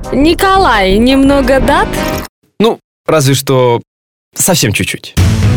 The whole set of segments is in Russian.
Николай, немного дат? Ну, разве что совсем чуть-чуть.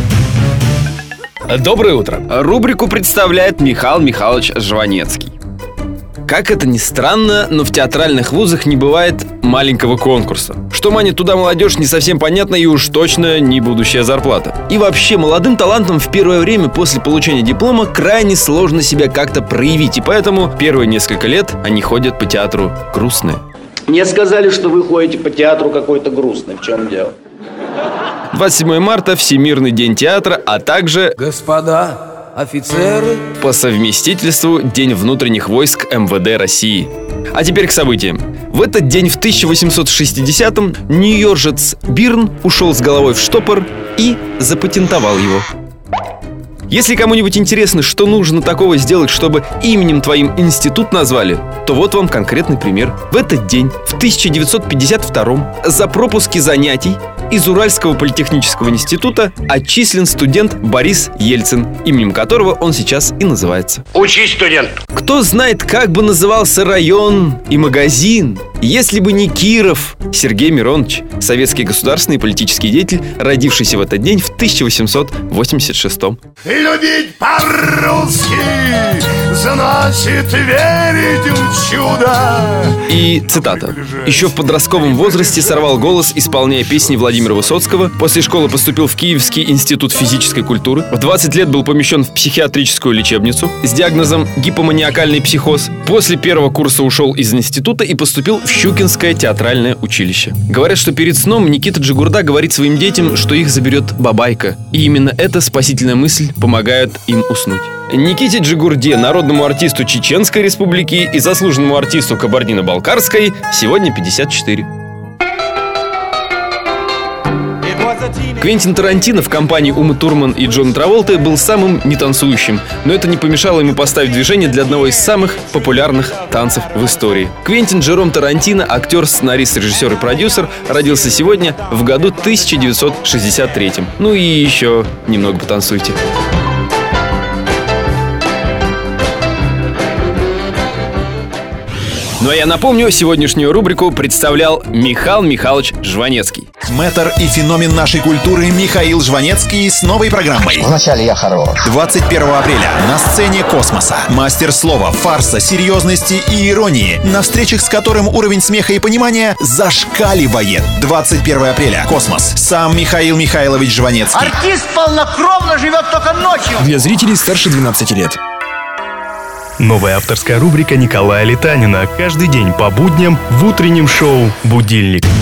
Доброе утро. Рубрику представляет Михаил Михайлович Жванецкий. Как это ни странно, но в театральных вузах не бывает маленького конкурса. Что манит туда молодежь, не совсем понятно, и уж точно не будущая зарплата. И вообще, молодым талантам в первое время после получения диплома крайне сложно себя как-то проявить. И поэтому первые несколько лет они ходят по театру грустные. Мне сказали, что вы ходите по театру какой-то грустный. В чем дело? 27 марта – Всемирный день театра, а также... Господа офицеры, по совместительству День внутренних войск МВД России. А теперь к событиям. В этот день в 1860-м нью-йоркец Бирн ушел с головой в штопор и запатентовал его. Если кому-нибудь интересно, что нужно такого сделать, чтобы именем твоим институт назвали, то вот вам конкретный пример. В этот день, в 1952-м, за пропуски занятий из Уральского политехнического института отчислен студент Борис Ельцин, именем которого он сейчас и называется. Учись, студент! Кто знает, как бы назывался район и магазин, если бы не Киров. Сергей Миронович, советский государственный и политический деятель, родившийся в этот день в 1886-м. Любить по-русски значит верить в чудо. И цитата. Еще в подростковом возрасте сорвал голос, исполняя песни Владимира Высоцкого. После школы поступил в Киевский институт физической культуры. В 20 лет был помещен в психиатрическую лечебницу с диагнозом гипоманиакальный психоз. После первого курса ушел из института и поступил в Щукинское театральное училище. Говорят, что перед сном Никита Джигурда говорит своим детям, что их заберет бабайка. И именно эта спасительная мысль помогает им уснуть. Никите Джигурде, народному артисту Чеченской Республики и заслуженному артисту Кабардино-Балкарской, сегодня 54. Квентин Тарантино в компании Умы Турман и Джона Траволты был самым нетанцующим, но это не помешало ему поставить движение для одного из самых популярных танцев в истории. Квентин Джером Тарантино, актер, сценарист, режиссер и продюсер, родился сегодня в году 1963. Ну и еще немного потанцуйте. Ну а я напомню, сегодняшнюю рубрику представлял Михаил Михайлович Жванецкий. Мэтр и феномен нашей культуры Михаил Жванецкий с новой программой. Вначале я хорош. 21 апреля на сцене «Космоса». Мастер слова, фарса, серьезности и иронии, на встречах с которым уровень смеха и понимания зашкаливает. 21 апреля. «Космос». Сам Михаил Михайлович Жванецкий. Артист полнокровно живет только ночью. Для зрителей старше 12 лет. Новая авторская рубрика Николая Литанина. Каждый день по будням в утреннем шоу «Будильник».